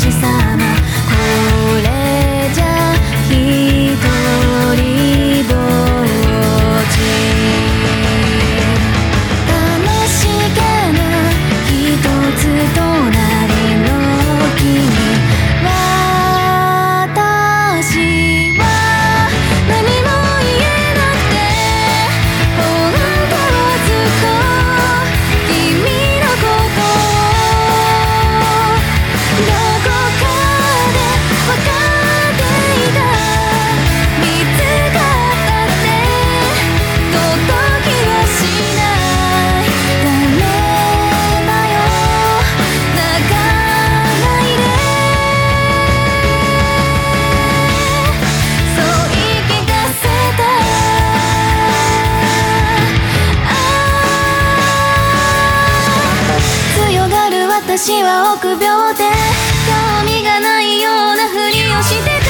しさま、これじゃ一人ぼっち。楽しげな一つ隣の君、私は何も言えなくて、本当はずっと君のことをどこかで分かっていた。見つかったって届きはしない。ダメだよ、泣かないで。そう言い聞かせた。強がる私は臆病で興味がないようなふりをしてた。